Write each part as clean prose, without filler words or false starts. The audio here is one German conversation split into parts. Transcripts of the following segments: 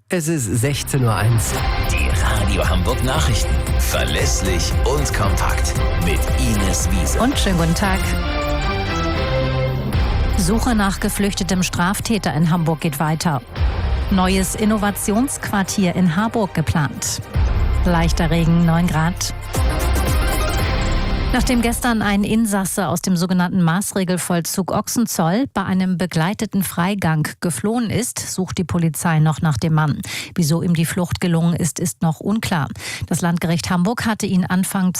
Es ist 16:01 Uhr. Die Radio Hamburg Nachrichten. Verlässlich und kompakt. Mit Ines Wiese. Und schönen guten Tag. Suche nach geflüchtetem Straftäter in Hamburg geht weiter. Neues Innovationsquartier in Harburg geplant. Leichter Regen, 9 Grad. Nachdem gestern ein Insasse aus dem sogenannten Maßregelvollzug Ochsenzoll bei einem begleiteten Freigang geflohen ist, sucht die Polizei noch nach dem Mann. Wieso ihm die Flucht gelungen ist, ist noch unklar. Das Landgericht Hamburg hatte ihn Anfang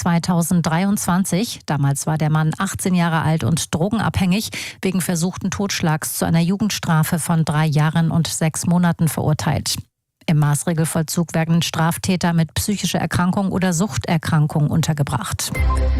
2023, damals war der Mann 18 Jahre alt und drogenabhängig, wegen versuchten Totschlags zu einer Jugendstrafe von 3 Jahren und 6 Monaten verurteilt. Im Maßregelvollzug werden Straftäter mit psychischer Erkrankung oder Suchterkrankung untergebracht.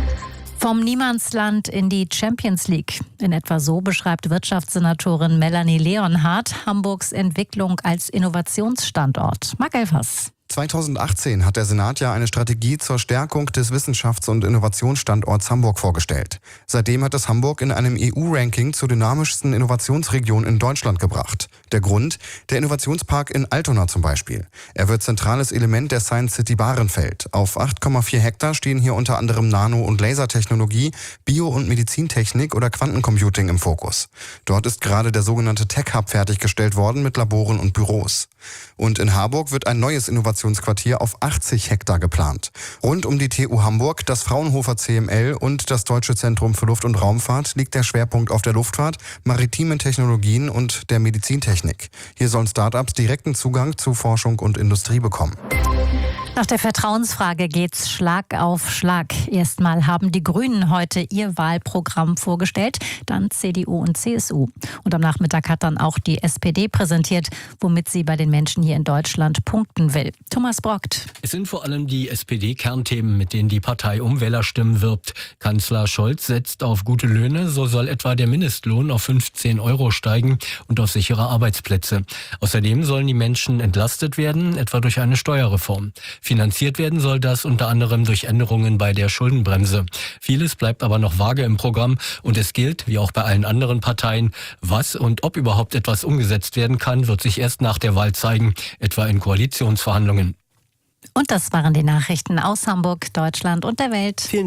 Vom Niemandsland in die Champions League. In etwa so beschreibt Wirtschaftssenatorin Melanie Leonhardt Hamburgs Entwicklung als Innovationsstandort. Marc Elfers. 2018 hat der Senat ja eine Strategie zur Stärkung des Wissenschafts- und Innovationsstandorts Hamburg vorgestellt. Seitdem hat es Hamburg in einem EU-Ranking zur dynamischsten Innovationsregion in Deutschland gebracht. Der Grund? Der Innovationspark in Altona zum Beispiel. Er wird zentrales Element der Science City Bahrenfeld. Auf 8,4 Hektar stehen hier unter anderem Nano- und Lasertechnologie, Bio- und Medizintechnik oder Quantencomputing im Fokus. Dort ist gerade der sogenannte Tech Hub fertiggestellt worden mit Laboren und Büros. Und in Harburg wird ein neues Innovationsquartier auf 80 Hektar geplant. Rund um die TU Hamburg, das Fraunhofer CML und das Deutsche Zentrum für Luft- und Raumfahrt liegt der Schwerpunkt auf der Luftfahrt, maritimen Technologien und der Medizintechnik. Hier sollen Start-ups direkten Zugang zu Forschung und Industrie bekommen. Nach der Vertrauensfrage geht's Schlag auf Schlag. Erstmal haben die Grünen heute ihr Wahlprogramm vorgestellt, dann CDU und CSU. Und am Nachmittag hat dann auch die SPD präsentiert, womit sie bei den Menschen hier in Deutschland punkten will. Thomas Brockt. Es sind vor allem die SPD-Kernthemen, mit denen die Partei um Wählerstimmen wirbt. Kanzler Scholz setzt auf gute Löhne, so soll etwa der Mindestlohn auf 15 € steigen und auf sichere Arbeitsplätze. Außerdem sollen die Menschen entlastet werden, etwa durch eine Steuerreform. Finanziert werden soll das unter anderem durch Änderungen bei der Schuldenbremse. Vieles bleibt aber noch vage im Programm und es gilt, wie auch bei allen anderen Parteien, was und ob überhaupt etwas umgesetzt werden kann, wird sich erst nach der Wahl zeigen, etwa in Koalitionsverhandlungen. Und das waren die Nachrichten aus Hamburg, Deutschland und der Welt.